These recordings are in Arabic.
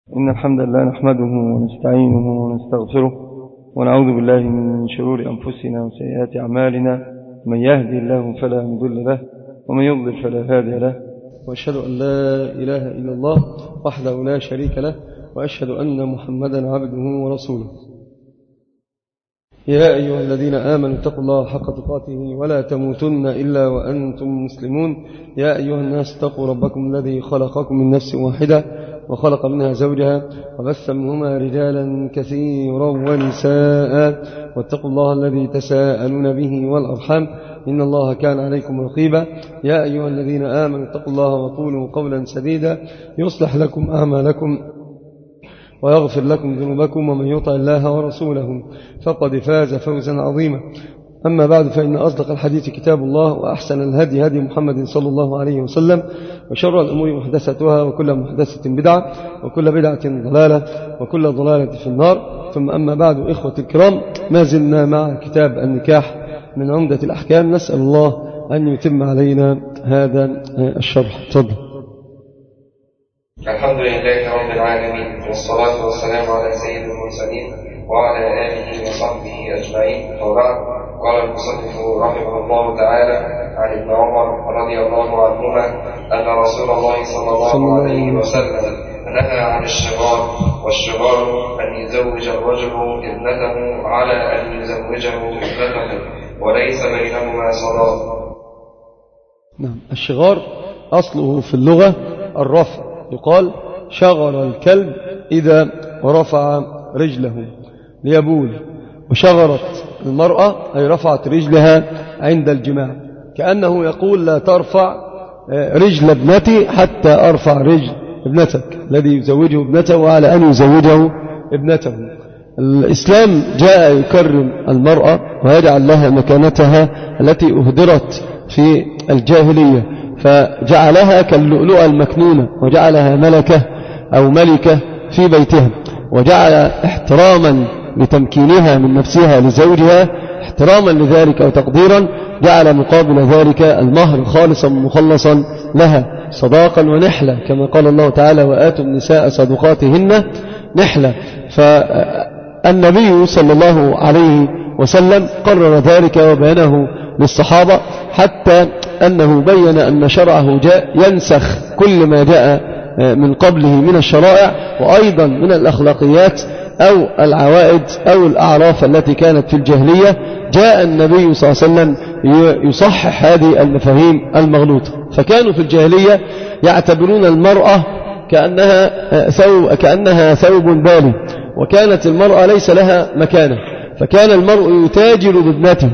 إن الحمد لله نحمده ونستعينه ونستغفره ونعوذ بالله من شرور أنفسنا وسيئات أعمالنا. من يهدي الله فلا مضل له ومن يضلل فلا هادي له، وأشهد أن لا إله إلا الله وحده لا شريك له، وأشهد أن محمدا عبده ورسوله. يا أيها الذين آمنوا اتقوا الله حق تقاته ولا تموتن إلا وأنتم مسلمون. يا أيها الناس اتقوا ربكم الذي خلقكم من نفس واحدة وخلق منها زوجها وبث منهما رجالا كثيرا ونساء، واتقوا الله الذي تساءلون به والأرحام إن الله كان عليكم رقيبا. يا أيها الذين آمنوا اتقوا الله وقولوا قولا سديدا يصلح لكم أعمالكم ويغفر لكم ذنوبكم، ومن يطع الله ورسوله فقد فاز فوزا عظيما. أما بعد، فإن أصدق الحديث كتاب الله، وأحسن الهدي هدي محمد صلى الله عليه وسلم، وشر الأمور محدثتها، وكل محدثة بدعة، وكل بدعة ضلالة، وكل ضلالة في النار. ثم أما بعد، إخوة الكرام، ما زلنا مع كتاب النكاح من عمدة الأحكام. نسأل الله أن يتم علينا هذا الشرح. تفضل. الحمد لله رب العالمين، والصلاة والسلام على سيد المرسلين وعلى آله وصحبه أجمعين. وبعد، قال المصنف رحمه الله تعالى عن ابن عمر رضي الله عنهما أن رسول الله صلى الله عليه وسلم نهى عن الشغار، والشغار أن يزوج الرجل ابنته على أن يزوجه ابنته وليس بينهما صداق. نعم، الشغار أصله في اللغة الرفع، يقال شغر الكلب إذا رفع رجله ليبول، وشغرت المرأة أي رفعت رجلها عند الجماع، كأنه يقول لا ترفع رجل ابنتي حتى أرفع رجل ابنتك، الذي يزوجه ابنته وعلى أن يزوجه ابنته. الإسلام جاء يكرم المرأة ويجعل لها مكانتها التي أهدرت في الجاهلية، فجعلها كاللؤلؤة المكنونة، وجعلها ملكة أو ملكة في بيتها، وجعل احتراما لتمكينها من نفسها لزوجها، احتراما لذلك وتقديرا، جعل مقابل ذلك المهر خالصا مخلصا لها، صداقا ونحلة، كما قال الله تعالى: وآتوا النساء صدقاتهن نحلة. فالنبي صلى الله عليه وسلم قرر ذلك وبينه للصحابة، حتى أنه بين أن شرعه جاء ينسخ كل ما جاء من قبله من الشرائع، وأيضا من الأخلاقيات أو العوائد أو الأعراف التي كانت في الجاهلية. جاء النبي صلى الله عليه وسلم يصحح هذه المفاهيم المغلوطة. فكانوا في الجاهلية يعتبرون المرأة كأنها ثوب بالي، وكانت المرأة ليس لها مكانة، فكان المرء يتاجر بابنته،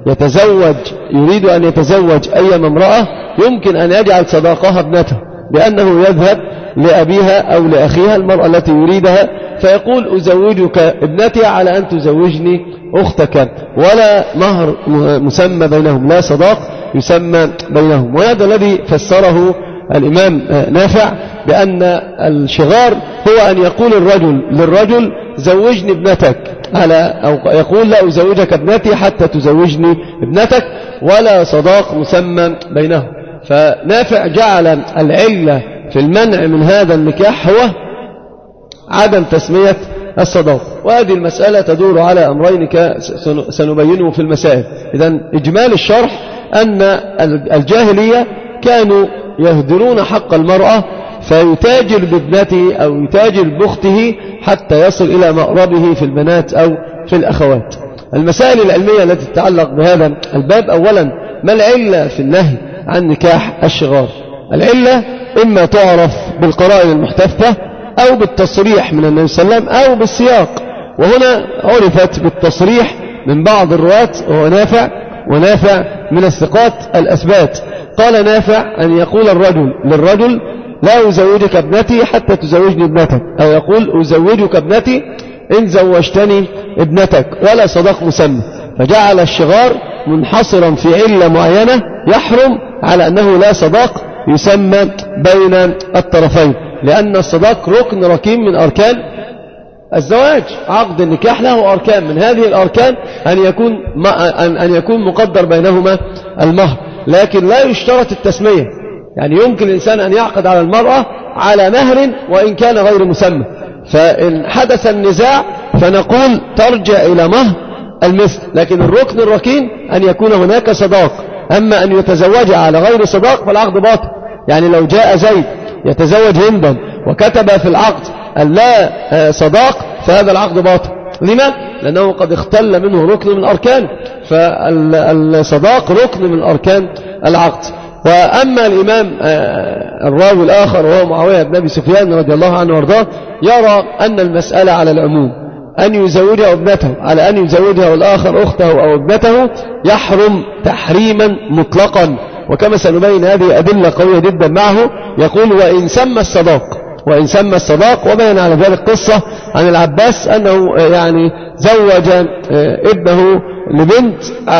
يريد أن يتزوج أي امرأة يمكن أن يجعل صداقها ابنته، لأنه يذهب لأبيها أو لأخيها المرأة التي يريدها فيقول: أزوجك ابنتي على أن تزوجني أختك، ولا مهر مسمى بينهم، لا صداق يسمى بينهم. وهذا الذي فسره الإمام نافع بأن الشغار هو أن يقول الرجل للرجل: زوجني ابنتك، أو يقول: لا أزوجك ابنتي حتى تزوجني ابنتك، ولا صداق مسمى بينهم. فنافع جعل العلة في المنع من هذا النكاح هو عدم تسمية الصداق. وهذه المسألة تدور على أمرين سنبينه في المسائل. إذن إجمال الشرح أن الجاهلية كانوا يهدرون حق المرأة، فيتاجر بابنته أو يتاجر بأخته حتى يصل إلى مأربه في البنات أو في الأخوات. المسائل العلمية التي تتعلق بهذا الباب: أولا، ما العلة في النهي عن نكاح الشغار؟ العلة إما تعرف بالقرائن المحتفة أو بالتصريح من النبي صلى الله عليه وسلم أو بالسياق. وهنا عرفت بالتصريح من بعض الرواة وهو ونافع من الثقات الأثبات. قال نافع أن يقول الرجل للرجل: لا أزوجك ابنتي حتى تزوجني ابنتك، أو يقول: أزوجك ابنتي إن زوجتني ابنتك، ولا صداق مسمى. فجعل الشغار منحصرا في علة معينة يحرم على أنه لا صداق يسمى بين الطرفين، لأن الصداق ركن ركين من أركان الزواج. عقد النكاح له أركان، من هذه الأركان أن يكون مقدر بينهما المهر، لكن لا يشترط التسمية. يعني يمكن الإنسان أن يعقد على المرأة على مهر وإن كان غير مسمى، فإن حدث النزاع فنقول ترجع إلى مهر المثل، لكن الركن الركين أن يكون هناك صداق. أما أن يتزوج على غير صداق فالعقد باطل. يعني لو جاء زيد يتزوج هندا وكتب في العقد أن لا صداق فهذا العقد باطل. لما؟ لأنه قد اختل منه ركن من أركان، فالصداق ركن من أركان العقد. وأما الإمام الراوي الآخر وهو معاوية بن أبي سفيان رضي الله عنه وارضاه يرى أن المسألة على العموم، أن يزوجها ابنته على أن يزوجها الآخر أخته أو ابنته يحرم تحريما مطلقا. وكما سنبين هذه أدلة قوية جدا معه. يقول وإن سمى الصداق وبين على ذلك قصة عن العباس أنه يعني زوج ابنه لبنت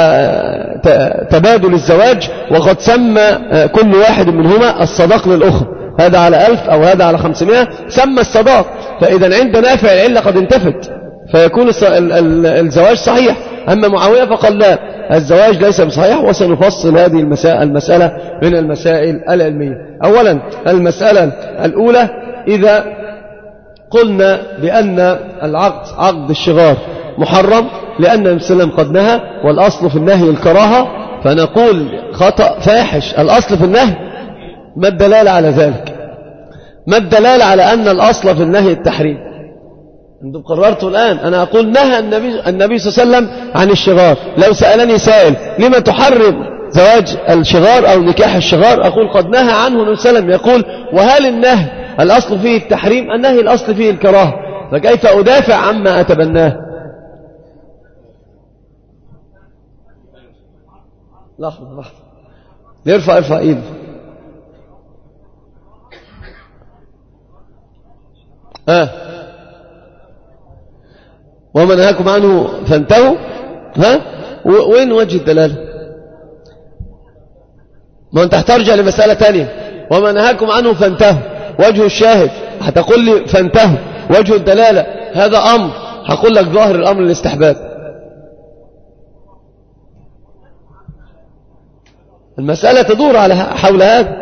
تبادل الزواج، وقد سمى كل واحد منهما الصداق للأخرى، هذا على 1000 أو هذا على 500 سمى الصداق. فإذا عند نافع العلة قد انتفت فيكون الزواج صحيح. أما معاوية فقال لا، الزواج ليس بصحيح. وسنفصل هذه المسألة من المسائل العلمية. أولا المسألة الأولى، إذا قلنا بأن العقد عقد الشغار محرم لأن النبي صلى الله عليه وسلم قد نهى والأصل في النهي الكراهة، فنقول خطأ فاحش. الأصل في النهي، ما الدلالة على ذلك؟ ما الدلالة على أن الأصل في النهي التحريم؟ أنتم قررتوا الآن. أنا أقول نهى النبي صلى الله عليه وسلم عن الشغار. لو سألني سائل لما تحرم زواج الشغار أو نكاح الشغار، أقول قد نهى عنه النبي صلى الله عليه وسلم. يقول وهل النهي الأصل فيه التحريم؟ النهي الأصل فيه الكراهة، فكيف أدافع عما أتبناه؟ لحظة ارفع ايده. وما نهاكم عنه فانتهوا. وين وجه الدلالة؟ ما انت هترجع لمسألة تانية. وما نهاكم عنه فانتهوا، وجه الشاهد هتقول لي فانتهوا. وجه الدلالة هذا أمر، هقول لك ظاهر الأمر الاستحباب. المسألة تدور حول هذا.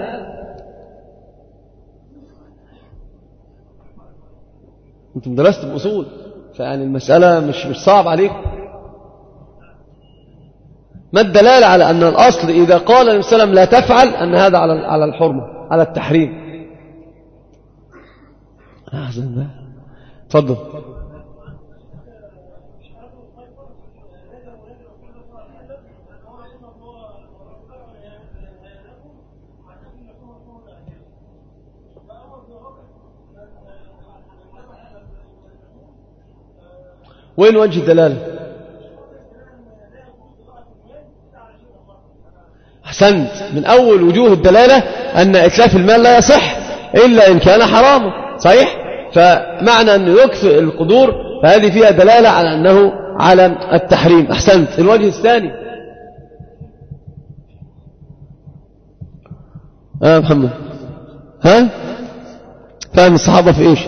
انتم درستم أصول، فيعني المسألة مش صعب عليكم. ما الدلالة على أن الأصل إذا قال النبي صلى الله عليه وسلم لا تفعل أن هذا على الحرمة، على التحريم؟ تفضل. وين وجه الدلالة؟ أحسنت. من أول وجوه الدلالة أن إتلاف المال لا يصح إلا إن كان حراما، صحيح؟ فمعنى أنه يكفئ القدور فهذه فيها دلالة على أنه على التحريم. أحسنت. الوجه الثاني محمد فهم الصحابة في إيش؟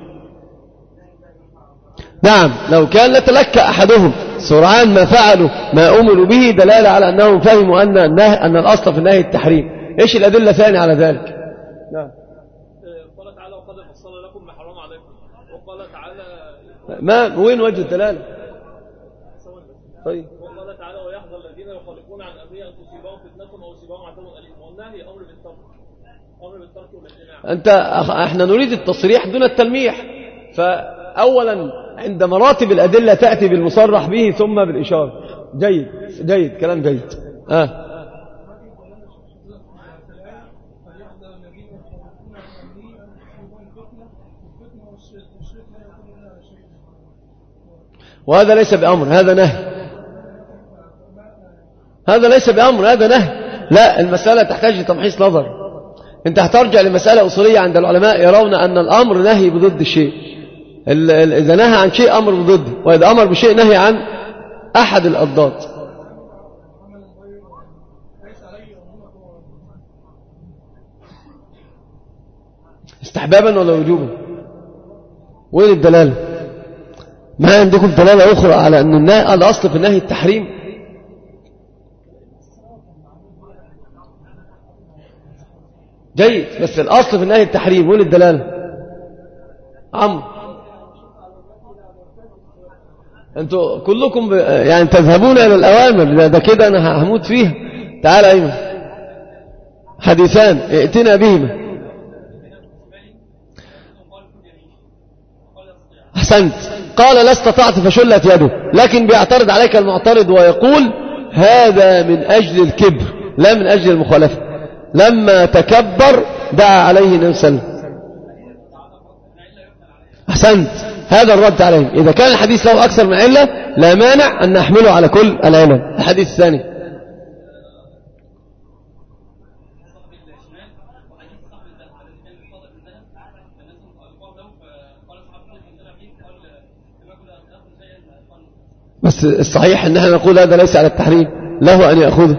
نعم، لو كان لتلكأ أحدهم سرعان ما فعلوا ما أمروا به دلالة على أنهم فهموا أن الأصل في النهي التحريم. إيش الأدلة ثانية على ذلك؟ نعم. قال تعالى وقد فصل لكم ما حرم عليكم، وقال تعالى ما وين وجه الدلالة؟ طيب. وقال تعالى ويحذر الذين يخالفون عن أمره أن تصيبهم فتنة أو يصيبهم عذاب أليم. والنهي أمر بالترك والامتناع. احنا نريد التصريح دون التلميح. فأولا عند مراتب الأدلة تأتي بالمصرح به ثم بالإشارة. جيد كلام جيد. وهذا ليس بأمر، هذا نهي. هذا ليس بأمر، هذا نهي. لا، المسألة تحتاج لتمحيص نظر. انت هترجع لمسألة أصولية عند العلماء يرون أن الأمر نهي بضد الشيء. إذا نهى عن شيء أمر بضده، وإذا أمر بشيء نهي عن أحد الأضداد. استحبابا ولا وجوبا؟ وين الدلالة؟ ما عندكم دلالة أخرى على أن الأصل في النهي التحريم؟ جيد، بس الأصل في النهي التحريم. وين الدلالة؟ عمرو أنتوا كلكم يعني تذهبون إلى الأوامر، ده كده أنا هموت فيها. تعال أيمن، حديثان ائتنا بهما. أحسنت. قال لا استطعت فشلت يده، لكن بيعترض عليك المعترض ويقول هذا من أجل الكبر لا من أجل المخالفة. لما تكبر دعا عليه النبي صلى الله عليه وسلم. أحسنت، هذا الرد عليه. إذا كان الحديث له أكثر من علة لا مانع أن نحمله على كل العلل. الحديث الثاني بس الصحيح أن احنا نقول هذا ليس على التحريم، له أن يأخذه.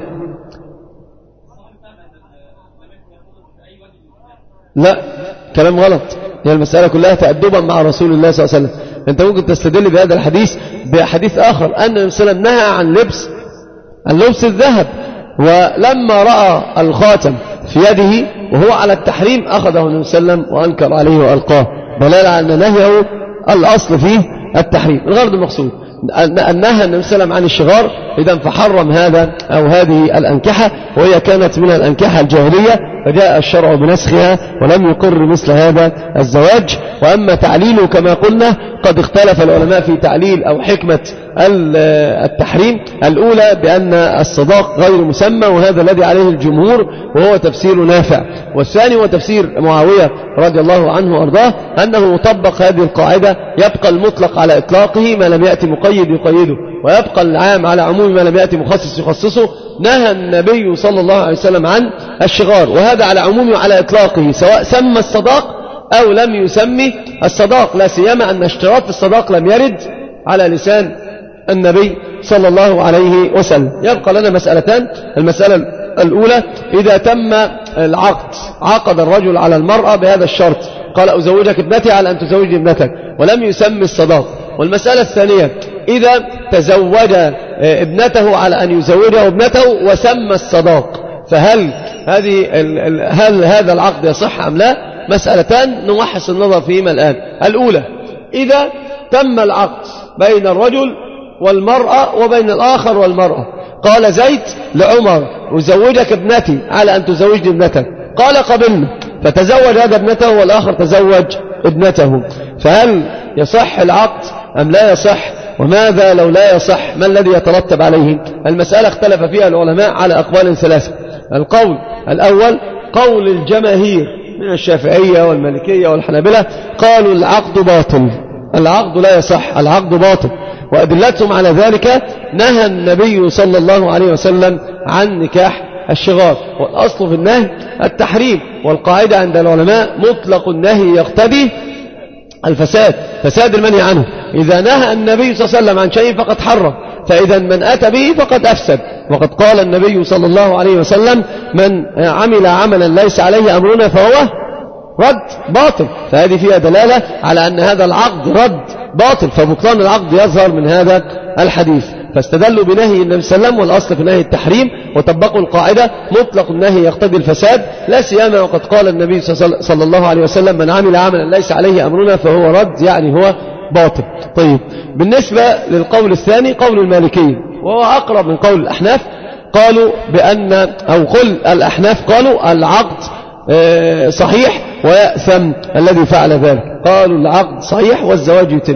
لا، كلام غلط. هي المسألة كلها تأدبا مع رسول الله صلى الله عليه وسلم. أنت ممكن تستدل بهذا الحديث بحديث آخر أن النبي صلى الله عليه وسلم نهى عن لبس الذهب، ولما رأى الخاتم في يده وهو على التحريم أخذه النبي صلى الله عليه وسلم وأنكر عليه وألقاه، دلالة على أن نهيه الأصل فيه التحريم. الغرض المقصود أن نهى النبي صلى الله عليه وسلم عن الشغار، إذا فحرم هذا أو هذه الأنكحة، وهي كانت من الأنكحة الجاهلية، فجاء الشرع بنسخها ولم يقر مثل هذا الزواج. وأما تعليله كما قلنا قد اختلف العلماء في تعليل أو حكمة التحريم. الأولى بأن الصداق غير مسمى، وهذا الذي عليه الجمهور وهو تفسير نافع. والثاني هو تفسير معاوية رضي الله عنه وأرضاه، أنه يطبق هذه القاعدة، يبقى المطلق على إطلاقه ما لم يأتي مقيد يقيده، ويبقى العام على عموم ما لم يأتي مخصص يخصصه. نهى النبي صلى الله عليه وسلم عن الشغار، وهذا على عمومه وعلى إطلاقه، سواء سمى الصداق أو لم يسمي الصداق، لا سيما أن اشتراط الصداق لم يرد على لسان النبي صلى الله عليه وسلم. يبقى لنا مسألتان. المسألة الأولى، إذا تم العقد، عقد الرجل على المرأة بهذا الشرط، قال أزوجك ابنتي على أن تزوجني ابنتك، ولم يسمي الصداق. والمسألة الثانية، إذا تزوج ابنته على أن يزوجها ابنته وسمى الصداق، فهل هذا العقد يصح أم لا؟ مسألتان نوحص النظر فيهما الآن. الأولى، إذا تم العقد بين الرجل والمرأة وبين الآخر والمرأة، قال زيد لعمر أزوجك ابنتي على أن تزوجني ابنتك، قال قبلنا، فتزوج هذا ابنته والآخر تزوج ابنته، فهل يصح العقد أم لا يصح؟ وماذا لو لا يصح؟ ما الذي يترتب عليه؟ المسألة اختلف فيها العلماء على أقوال ثلاثة. القول الأول قول الجماهير من الشافعية والمالكية والحنابلة، قالوا العقد باطل، العقد لا يصح، العقد باطل. وأدلتهم على ذلك نهى النبي صلى الله عليه وسلم عن نكاح الشغار، والأصل في النهي التحريم، والقاعدة عند العلماء مطلق النهي يقتضي الفساد، فساد المنهي عنه. إذا نهى النبي صلى الله عليه وسلم عن شيء فقد حرم، فإذا من أتى به فقد أفسد. وقد قال النبي صلى الله عليه وسلم من عمل عملا ليس عليه أمرنا فهو رد باطل، فهذه فيها دلالة على أن هذا العقد رد باطل، فبطلان العقد يظهر من هذا الحديث. فاستدلوا بنهي النبي صلى الله عليه وسلم، والأصل في نهي التحريم، وطبقوا القاعدة مطلق النهي يقتضي الفساد، لا سيما وقد قال النبي صلى الله عليه وسلم من عمل عملا ليس عليه أمرنا فهو رد، يعني هو باطل. طيب، بالنسبة للقول الثاني قول المالكية، وهو أقرب من قول الأحناف، قالوا بأن أو قل الأحناف قالوا العقد صحيح ويأثم الذي فعل ذلك، قالوا العقد صحيح والزواج يتم.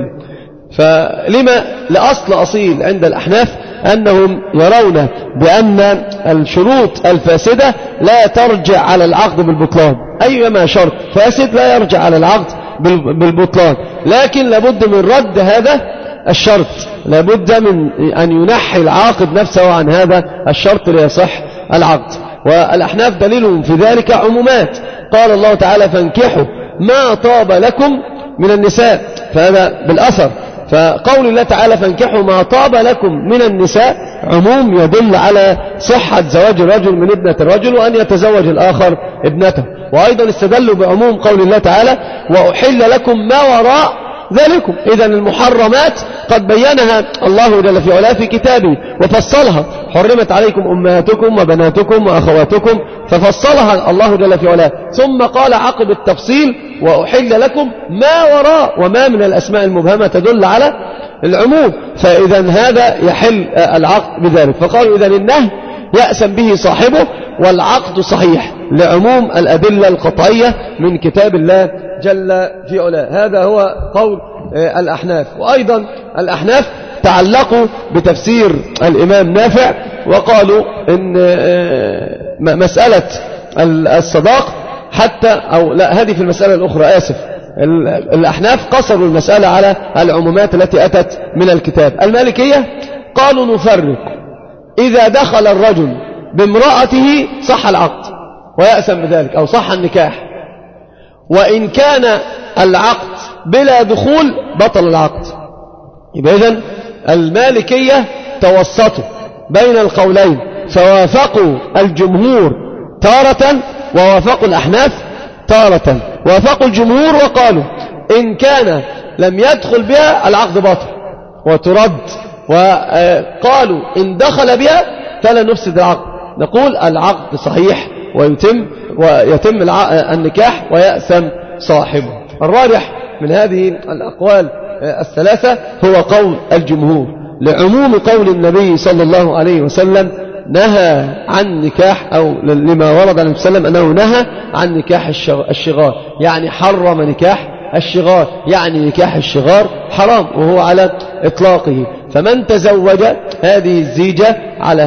فلما لأصل أصيل عند الأحناف أنهم يرون بأن الشروط الفاسدة لا ترجع على العقد بالبطلان، أيما شرط فاسد لا يرجع على العقد بالبطلان، لكن لابد من رد هذا الشرط، لابد من أن ينحي العاقد نفسه عن هذا الشرط ليصح العقد. والأحناف دليلهم في ذلك عمومات، قال الله تعالى فانكحوا ما طاب لكم من النساء، فهذا بالأثر. فقول الله تعالى فانكحوا ما طاب لكم من النساء عموم يدل على صحة زواج الرجل من ابنة الرجل وأن يتزوج الآخر ابنته. وأيضا استدلوا بعموم قول الله تعالى وأحل لكم ما وراء ذلكم. إذن المحرمات قد بينها الله جل في علاه في كتابه وفصلها، حرمت عليكم أمهاتكم وبناتكم وأخواتكم، ففصلها الله جل في علاه، ثم قال عقب التفصيل وأحل لكم ما وراء، وما من الأسماء المبهمة تدل على العموم، فإذا هذا يحل العقد بذلك. فقالوا إذا النهي يأسم به صاحبه والعقد صحيح لعموم الأدلة القطعية من كتاب الله جل في علاه. هذا هو قول الأحناف. وأيضا الأحناف تعلقوا بتفسير الإمام نافع وقالوا إن مسألة الصداق حتى أو لا، هذه في المسألة الأخرى آسف، الأحناف قصروا المسألة على العمومات التي أتت من الكتاب. المالكية قالوا نفرق، إذا دخل الرجل بامرأته صح العقد ويأسم بذلك أو صح النكاح، وإن كان العقد بلا دخول بطل العقد. يبقى إذن المالكية توسطوا بين القولين، فوافقوا الجمهور تارة ووافقوا الأحناف تارة. وافقوا الجمهور وقالوا إن كان لم يدخل بها العقد باطل وترد، وقالوا إن دخل بها فلا نفسد العقد، نقول العقد صحيح ويتم النكاح ويأثم صاحبه. الراجح من هذه الأقوال الثلاثة هو قول الجمهور لعموم قول النبي صلى الله عليه وسلم نهى عن نكاح، أو لما ورد عن النبي صلى الله عليه وسلم أنه نهى عن نكاح الشغار، يعني حرم نكاح الشغار، يعني نكاح الشغار حرام وهو على إطلاقه. فمن تزوج هذه الزيجة على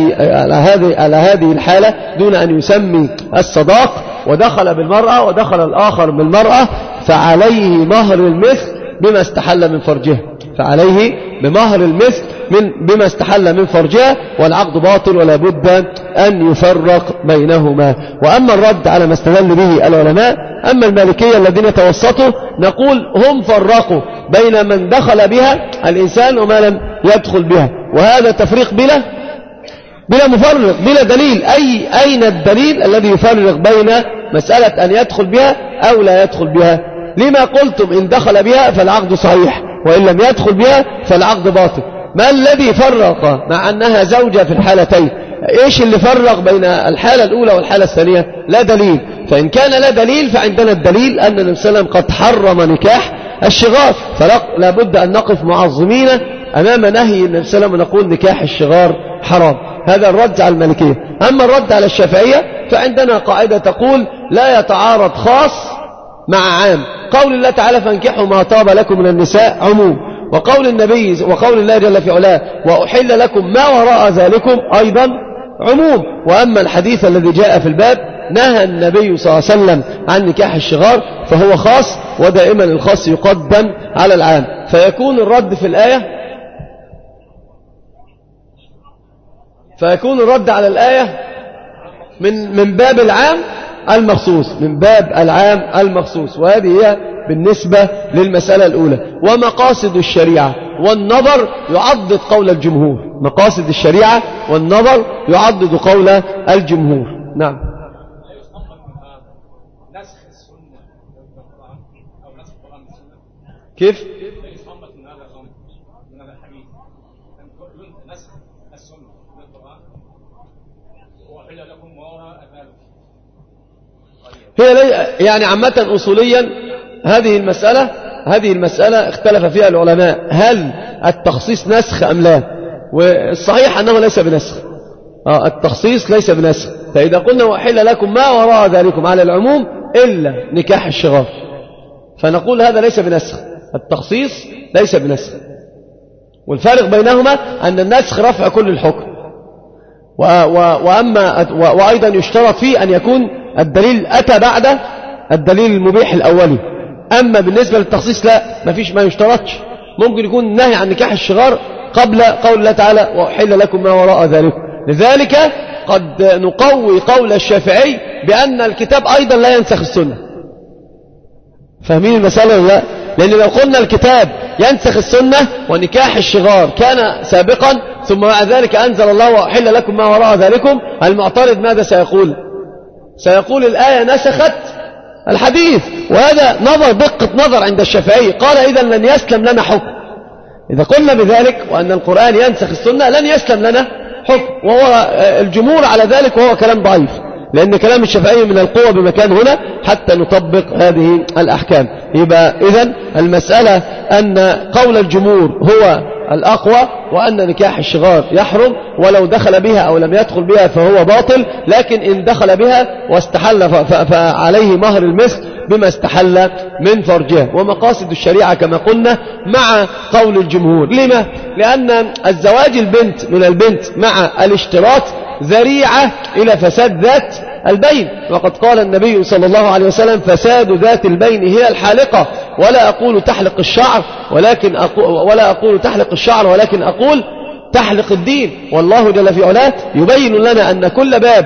هذه الحالة دون أن يسمي الصداق ودخل بالمرأة ودخل الآخر بالمرأة فعليه مهر المثل بما استحل من فرجها، فعليه بمهر المثل بما استحل من فرجها، والعقد باطل ولا بد أن يفرق بينهما. وأما الرد على ما استدل به العلماء، أما المالكية الذين توسطوا نقول هم فرقوا بين من دخل بها الإنسان وما لم يدخل بها، وهذا تفريق بلا مفرق بلا دليل. أين الدليل الذي يفرق بين مسألة أن يدخل بها أو لا يدخل بها؟ لما قلتم إن دخل بها فالعقد صحيح وإن لم يدخل بها فالعقد باطل؟ ما الذي فرق مع أنها زوجة في الحالتين؟ إيش اللي فرق بين الحالة الأولى والحالة الثانية؟ لا دليل. فإن كان لا دليل فعندنا الدليل أن النبي صلى الله عليه وسلم قد حرم نكاح الشغار، فلا بد أن نقف معظمين أمام نهي النبي صلى الله عليه وسلم ونقول نكاح الشغار حرام. هذا الرد على المالكية. أما الرد على الشافعية فعندنا قاعدة تقول لا يتعارض خاص مع عام. قول الله تعالى فانكحوا ما طاب لكم من النساء عموم، وقول النبي وقول الله جل في علاه وأحل لكم ما وراء ذلكم أيضا عموم. وأما الحديث الذي جاء في الباب نهى النبي صلى الله عليه وسلم عن نكاح الشغار فهو خاص، ودائما الخاص يقدم على العام. فيكون الرد في الآية على الآية من باب العام المخصوص، من باب العام المخصوص. وهذه هي بالنسبة للمسألة الأولى. ومقاصد الشريعة والنظر يعضد قول الجمهور، مقاصد الشريعة والنظر يعضد قول الجمهور. نعم. كيف؟ هي يعني عامة أصوليا هذه المسألة اختلف فيها العلماء، هل التخصيص نسخ أم لا؟ والصحيح أنه ليس بنسخ، التخصيص ليس بنسخ. فإذا قلنا وأحل لكم ما وراء ذلكم على العموم إلا نكاح الشغار، فنقول هذا ليس بنسخ، التخصيص ليس بنسخ. والفارق بينهما أن النسخ رفع كل الحكم، وأيضا يشترط فيه أن يكون الدليل أتى بعد الدليل المبيح الأولي. أما بالنسبة للتخصيص لا، ما يشترطش. ممكن يكون نهي عن نكاح الشغار قبل قول الله تعالى وأحل لكم ما وراء ذلك. لذلك قد نقوي قول الشافعي بأن الكتاب أيضا لا ينسخ السنة. فاهمين المسألة ولا لا؟ لأن لو قلنا الكتاب ينسخ السنة ونكاح الشغار كان سابقا ثم مع ذلك أنزل الله وأحل لكم ما وراء ذلكم، المعترض ماذا سيقول؟ سيقول الآية نسخت الحديث. وهذا دقة نظر عند الشافعي. قال إذا لن يسلم لنا حكم. إذا قلنا بذلك وأن القرآن ينسخ السنة لن يسلم لنا حكم، وهو الجمهور على ذلك، وهو كلام ضعيف. لأن كلام الشافعي من القوة بمكان هنا حتى نطبق هذه الأحكام. يبقى إذن المسألة أن قول الجمهور هو الأقوى، وأن نكاح الشغار يحرم ولو دخل بها أو لم يدخل بها فهو باطل، لكن إن دخل بها واستحل فعليه مهر المثل بما استحل من فرجها. ومقاصد الشريعة كما قلنا مع قول الجمهور. لما؟ لأن الزواج البنت من البنت مع الاشتراط ذريعة إلى فساد ذات البين، وقد قال النبي صلى الله عليه وسلم فساد ذات البين هي الحالقة، ولا أقول تحلق الشعر ولكن أقول تحلق الدين. والله جل في علاه يبين لنا أن كل باب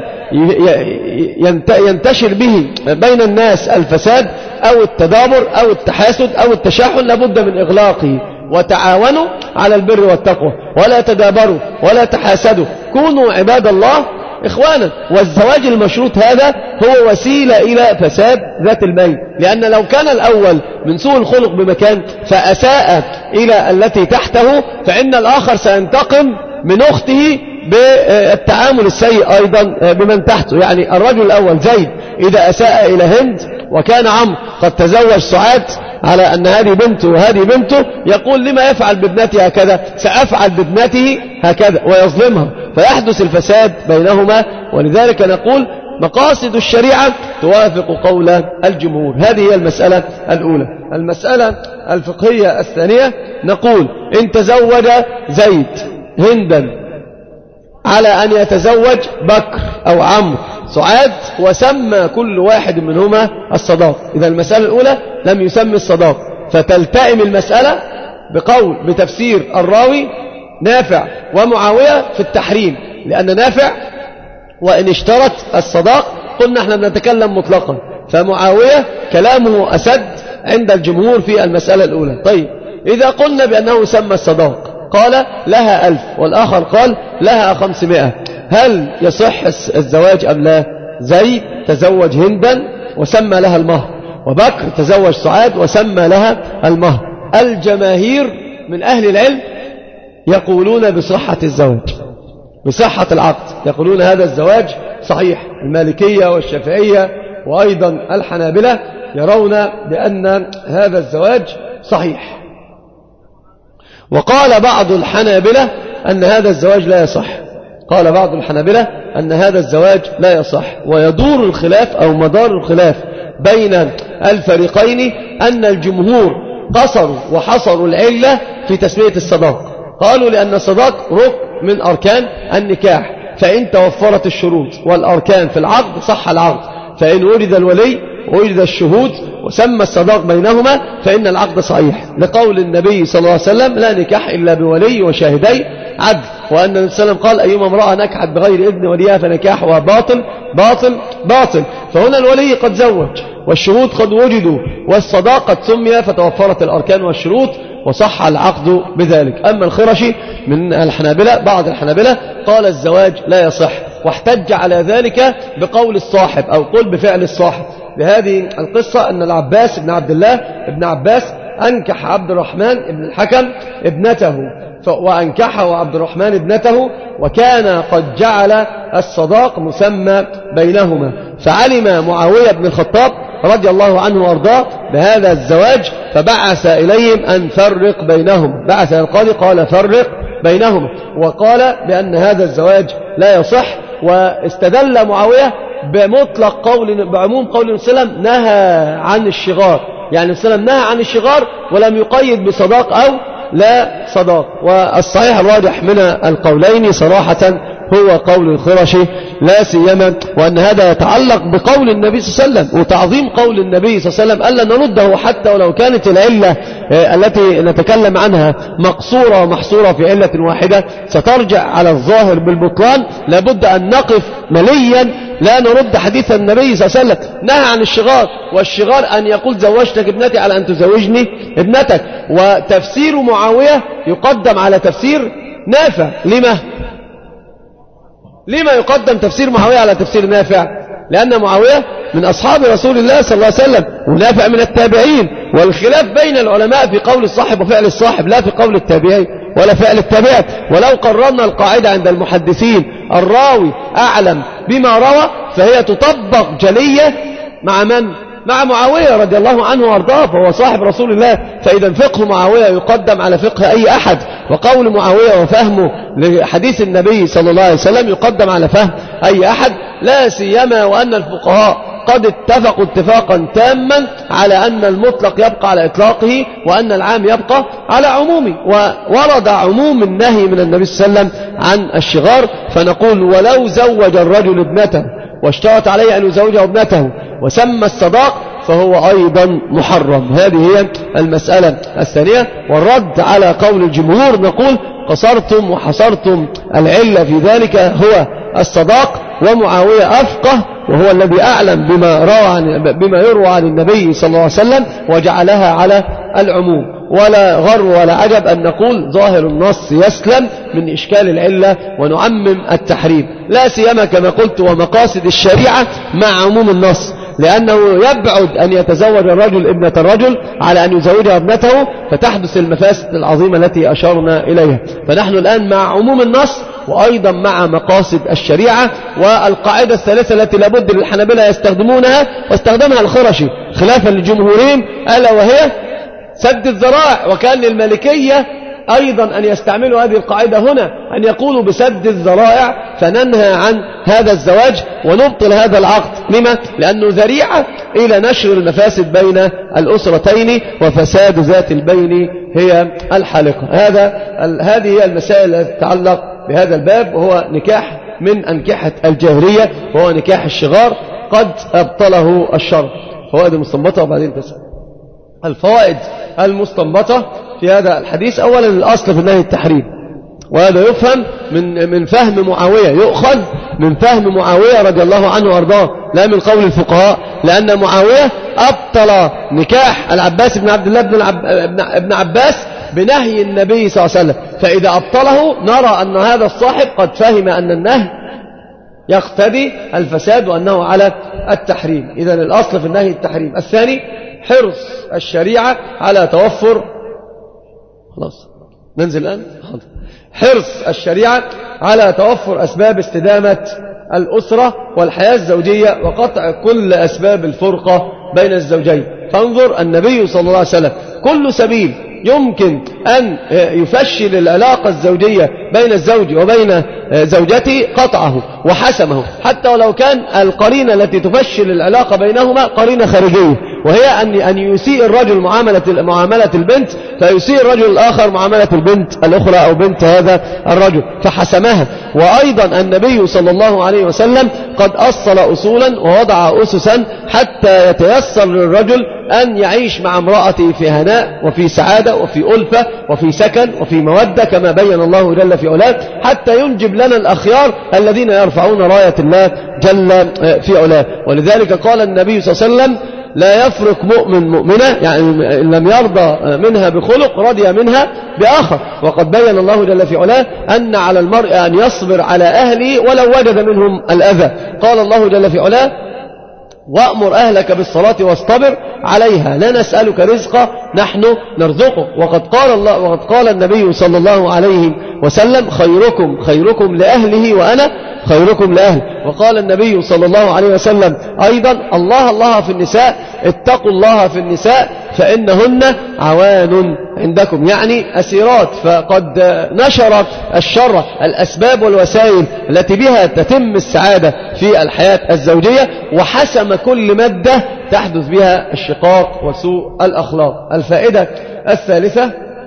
ينتشر به بين الناس الفساد أو التدابر أو التحاسد أو التشاحن لابد من إغلاقه. وتعاونوا على البر والتقوى ولا تدابروا ولا تحاسدوا، كونوا عباد الله إخوانا. والزواج المشروط هذا هو وسيلة إلى فساد ذات البين، لأن لو كان الأول من سوء الخلق بمكان فأساء إلى التي تحته، فإن الآخر سينتقم من أخته بالتعامل السيء أيضا بمن تحته. يعني الرجل الأول زيد إذا أساء إلى هند وكان عمرو قد تزوج سعاد على أن هذه بنته وهذه بنته، يقول لما يفعل بابنتي هكذا؟ سأفعل بابنته هكذا، ويظلمها، فيحدث الفساد بينهما. ولذلك نقول مقاصد الشريعة توافق قول الجمهور. هذه هي المسألة الأولى. المسألة الفقهية الثانية نقول إن تزوج زيد هندا على أن يتزوج بكر أو عمرو سعاد وسمى كل واحد منهما الصداق، إذا المسألة الأولى لم يسمي الصداق، فتلتئم المسألة بتفسير الراوي نافع ومعاوية في التحريم، لأن نافع وإن اشترط الصداق قلنا احنا بنتكلم مطلقا، فمعاوية كلامه أسد عند الجمهور في المسألة الأولى. طيب إذا قلنا بأنه سمى الصداق قال لها 1000 والآخر قال لها 500، هل يصح الزواج أم لا؟ زيد تزوج هندا وسمى لها المهر، وبكر تزوج سعاد وسمى لها المهر. الجماهير من أهل العلم يقولون بصحة الزواج، بصحة العقد، يقولون هذا الزواج صحيح. المالكية والشافعية وأيضا الحنابلة يرون بأن هذا الزواج صحيح. وقال بعض الحنابلة أن هذا الزواج لا يصح، قال بعض الحنابلة أن هذا الزواج لا يصح. ويدور الخلاف أو مدار الخلاف بين الفريقين أن الجمهور قصروا وحصروا العلة في تسمية الصداق، قالوا لأن الصداق ركن من أركان النكاح، فإن توفرت الشروط والأركان في العقد صح العقد، فإن وجد الولي ووجد الشهود وسمى الصداق بينهما فإن العقد صحيح، لقول النبي صلى الله عليه وسلم لا نكاح إلا بولي وشاهدي عدل، وأن النبي صلى الله عليه وسلم قال أيما امرأة نكحت بغير إذن وليها فنكاحها باطل باطل باطل. فهنا الولي قد زوج والشهود قد وجدوا والصداق قد سمي فتوفرت الأركان والشروط وصح العقد بذلك. أما الخرشي من الحنابلة بعض الحنابلة قال الزواج لا يصح، واحتج على ذلك بقول الصاحب أو قل بفعل الصاحب بهذه القصة أن العباس بن عبد الله ابن عباس أنكح عبد الرحمن بن الحكم ابنته، وأنكحه عبد الرحمن ابنته وكان قد جعل الصداق مسمى بينهما، فعلم معاوية بن الخطاب رضي الله عنه وارضاه بهذا الزواج فبعث إليهم أن فرق بينهم، بعث القاضي قال فرق بينهما، وقال بأن هذا الزواج لا يصح. واستدل معاوية بمطلق قول بعموم قول النبي صلى الله عليه وسلم نهى عن الشغار، يعني النبي صلى الله عليه وسلم نهى عن الشغار ولم يقيد بصداق أو لا صداق. والصحيح الراجح من القولين صراحة هو قول الخرشي، لا سيما وأن هذا يتعلق بقول النبي صلى الله عليه وسلم وتعظيم قول النبي صلى الله عليه وسلم ألا نرده حتى ولو كانت العلة التي نتكلم عنها مقصورة ومحصورة في علة واحدة سترجع على الظاهر بالبطلان. لابد أن نقف مليا لا نرد حديث النبي صلى الله عليه وسلم نهى عن الشغار، والشغار أن يقول زوجتك ابنتي على أن تزوجني ابنتك. وتفسير معاوية يقدم على تفسير نافع. لما يقدم تفسير معاوية على تفسير نافع؟ لأن معاوية من أصحاب رسول الله صلى الله عليه وسلم ونافع من التابعين، والخلاف بين العلماء في قول الصاحب وفعل الصاحب لا في قول التابعين ولا فعل التابعين. ولو قررنا القاعدة عند المحدثين الراوي أعلم بما روى فهي تطبق جلية مع من؟ مع معاوية رضي الله عنه وارضاه، فهو صاحب رسول الله، فإذا فقه معاوية يقدم على فقه أي أحد، وقول معاوية وفهمه لحديث النبي صلى الله عليه وسلم يقدم على فهم أي أحد، لا سيما وأن الفقهاء قد اتفقوا اتفاقا تاما على أن المطلق يبقى على إطلاقه وأن العام يبقى على عمومه. وورد عموم النهي من النبي صلى الله عليه وسلم عن الشغار، فنقول ولو زوج الرجل ابنته واشترط عليه أن يزوجه ابنته وسمى الصداق فهو أيضا محرم. هذه هي المسألة الثانية. والرد على قول الجمهور نقول قصرتم وحصرتم العلة في ذلك هو الصداق، ومعاوية أفقه وهو الذي أعلم بما يروى عن النبي صلى الله عليه وسلم وجعلها على العموم. ولا غر ولا عجب أن نقول ظاهر النص يسلم من إشكال العلة ونعمم التحريم، لا سيما كما قلت ومقاصد الشريعة مع عموم النص، لأنه يبعد أن يتزوج الرجل ابنة الرجل على أن يزوجها ابنته فتحدث المفاسد العظيمة التي أشرنا إليها. فنحن الآن مع عموم النص وأيضا مع مقاصد الشريعة. والقاعدة الثالثة التي لابد للحنابلة يستخدمونها واستخدمها الخرشي خلافا للجمهورين ألا وهي سد الذرائع، وكان للمالكية أيضا أن يستعملوا هذه القاعدة هنا، أن يقولوا بسد الذرائع فننهى عن هذا الزواج ونبطل هذا العقد. لما؟ لأنه ذريعة إلى نشر المفاسد بين الأسرتين، وفساد ذات البين هي الحالقة. هذه هي المسائل التي تتعلق بهذا الباب، وهو نكاح من أنكحة الجاهلية، وهو نكاح الشغار قد أبطله الشرع. فوائد المستنبطة وبعدين تسأل. الفوائد المستنبطة في هذا الحديث: أولا الأصل في النهي التحريم، وهذا يفهم من فهم معاوية، يؤخذ من فهم معاوية رضي الله عنه وارضاه لا من قول الفقهاء، لأن معاوية أبطل نكاح العباس بن عبد الله بن عباس بنهي النبي صلى الله عليه وسلم، فإذا أبطله نرى أن هذا الصاحب قد فهم أن النهي يقتضي الفساد وأنه على التحريم. إذن الأصل في النهي التحريم. الثاني حرص الشريعة على توفر، خلاص ننزل الآن، حرص الشريعة على توفر أسباب استدامة الأسرة والحياة الزوجية وقطع كل أسباب الفرقة بين الزوجين. فانظر النبي صلى الله عليه وسلم كل سبيل يمكن أن يفشل العلاقة الزوجية بين الزوج وبين زوجته قطعه وحسمه، حتى ولو كان القرينة التي تفشل العلاقة بينهما قرينة خارجية، وهي أن يسيء الرجل معاملة البنت، فيسيء الرجل الآخر معاملة البنت الأخرى أو بنت هذا الرجل فحسمها. وأيضا النبي صلى الله عليه وسلم قد أصل أصولا ووضع أسسا حتى يتيسر للرجل أن يعيش مع امرأته في هناء وفي سعادة وفي ألفة وفي سكن وفي مودة كما بين الله جل في علاه، حتى ينجب لنا الأخيار الذين يرفعون راية الله جل في علاه. ولذلك قال النبي صلى الله عليه وسلم: لا يفرق مؤمن مؤمنة، يعني إن لم يرضى منها بخلق رضي منها بآخر. وقد بين الله جل في علاه أن على المرء أن يصبر على أهله ولو وجد منهم الأذى. قال الله جل في علاه: وأمر أهلك بالصلاة واصطبر عليها لا نسألك رزقا نحن نرزقك. وقد قال النبي صلى الله عليه وسلم: خيركم لأهله وأنا خيركم لأهل. وقال النبي صلى الله عليه وسلم أيضا: الله في النساء، اتقوا الله في النساء فإنهن عوان عندكم، يعني أسيرات. فقد نشرت الشر الأسباب والوسائل التي بها تتم السعادة في الحياة الزوجية، وحسم كل مادة تحدث بها الشقاق وسوء الأخلاق. الفائدة الثالثة: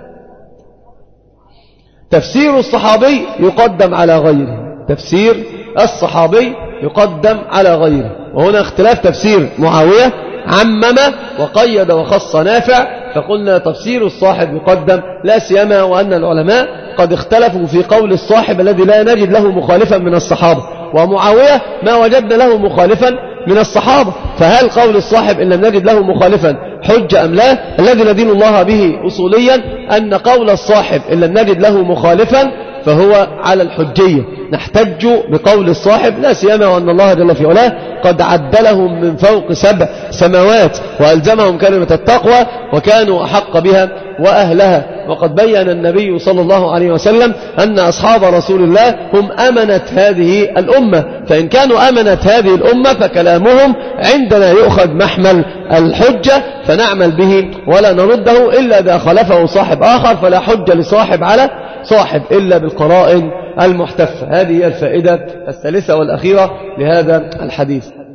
تفسير الصحابي يقدم على غيره. تفسير الصحابي يقدم على غيره. وهنا اختلاف تفسير معاوية، عمم وقيد وخص نافع، فقلنا تفسير الصاحب يقدم، لا سيما وأن العلماء قد اختلفوا في قول الصاحب الذي لا نجد له مخالفا من الصحابة، ومعاوية ما وجدنا له مخالفا من الصحابة، فهل قول الصاحب إن لم نجد له مخالفا حجة أم لا؟ الذي ندين الله به أصوليا أن قول الصاحب إن لم نجد له مخالفا فهو على الحجية، نحتج بقول الصاحب، لا سيما وأن الله جل في علاه قد عدلهم من فوق 7 سماوات وألزمهم كلمة التقوى وكانوا أحق بها وأهلها. وقد بين النبي صلى الله عليه وسلم أن أصحاب رسول الله هم أمنة هذه الأمة، فإن كانوا أمنة هذه الأمة فكلامهم عندنا يؤخذ محمل الحجة فنعمل به ولا نرده إلا إذا خلفه صاحب آخر، فلا حجة لصاحب على صاحب إلا بالقرائن المحتفة. هذه هي الفائدة الثالثة والأخيرة لهذا الحديث.